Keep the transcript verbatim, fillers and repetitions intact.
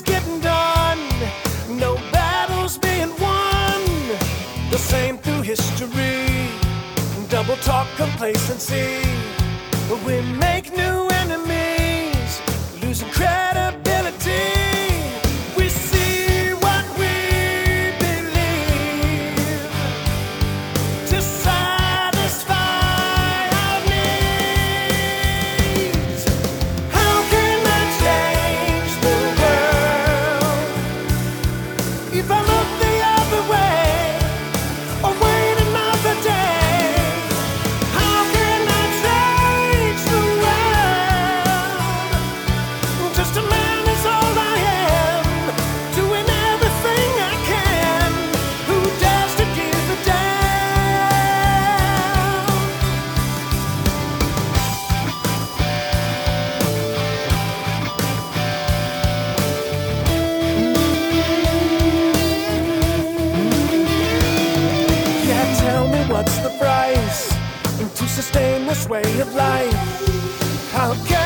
is getting done, no battles being won. The same through history, double talk, complacency. We make new enemies, losing credibility. We see what we believe to satisfy our needs. How can I change the world if I look the other way or wait another day? How can I change the world? Just a man is all I am, doing everything I can. Who dares to give a damn? Yeah, tell me what's the price to sustain this way of life? How can